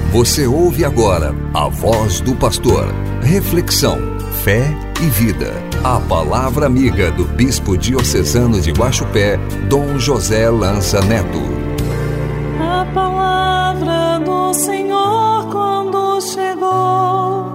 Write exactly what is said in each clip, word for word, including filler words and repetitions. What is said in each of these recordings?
Você ouve agora a voz do pastor. Reflexão, fé e vida. A palavra amiga do bispo diocesano de Guaxupé, Dom José Lança Neto. A palavra do Senhor quando chegou,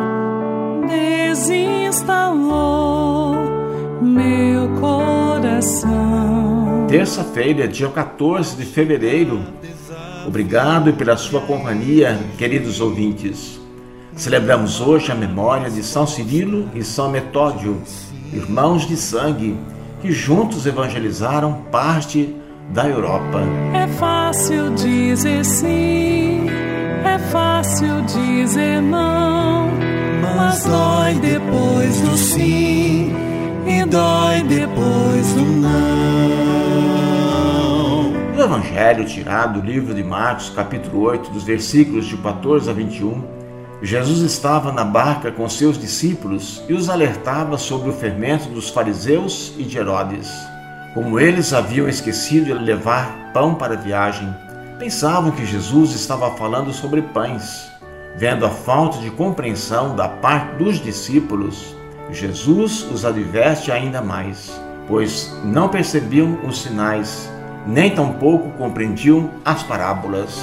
desinstalou meu coração. Terça-feira, dia quatorze de fevereiro. Obrigado pela sua companhia, queridos ouvintes. Celebramos hoje a memória de São Cirilo e São Metódio, irmãos de sangue, que juntos evangelizaram parte da Europa. É fácil dizer sim, é fácil dizer não, mas dói depois do sim e dói depois do não. No Evangelho tirado do livro de Marcos, capítulo oito, dos versículos de quatorze a vinte e um, Jesus estava na barca com seus discípulos e os alertava sobre o fermento dos fariseus e de Herodes. Como eles haviam esquecido de levar pão para a viagem, pensavam que Jesus estava falando sobre pães. Vendo a falta de compreensão da parte dos discípulos, Jesus os adverte ainda mais, pois não percebiam os sinais, nem tampouco compreendiam as parábolas.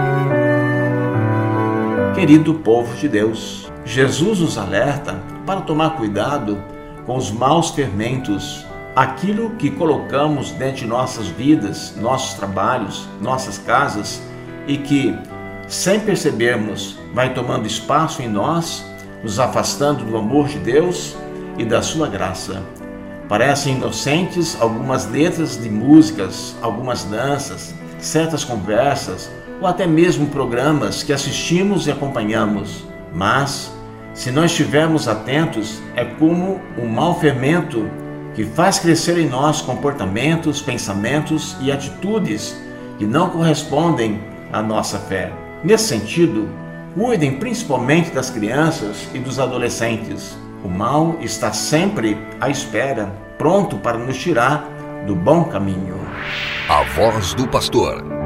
Querido povo de Deus, Jesus nos alerta para tomar cuidado com os maus fermentos, aquilo que colocamos dentro de nossas vidas, nossos trabalhos, nossas casas e que, sem percebermos, vai tomando espaço em nós, nos afastando do amor de Deus e da sua graça. Parecem inocentes algumas letras de músicas, algumas danças, certas conversas ou até mesmo programas que assistimos e acompanhamos. Mas, se não estivermos atentos, é como um mau fermento que faz crescer em nós comportamentos, pensamentos e atitudes que não correspondem à nossa fé. Nesse sentido, cuidem principalmente das crianças e dos adolescentes. O mal está sempre à espera, pronto para nos tirar do bom caminho. A voz do pastor.